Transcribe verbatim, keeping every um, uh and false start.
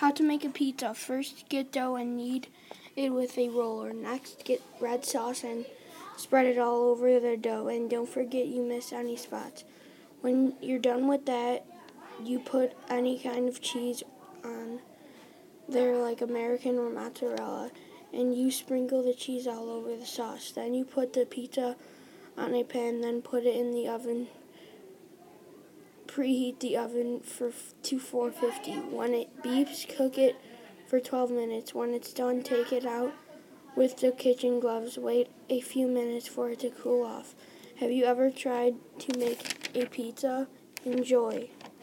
How to make a pizza. First, get dough and knead it with a roller. Next, get red sauce and spread it all over the dough. And don't forget you miss any spots. When you're done with that, you put any kind of cheese on there, like American or mozzarella, and you sprinkle the cheese all over the sauce. Then you put the pizza on a pan, then put it in the oven. Preheat the oven for to four fifty. When it beeps, cook it for twelve minutes. When it's done, take it out with the kitchen gloves. Wait a few minutes for it to cool off. Have you ever tried to make a pizza? Enjoy.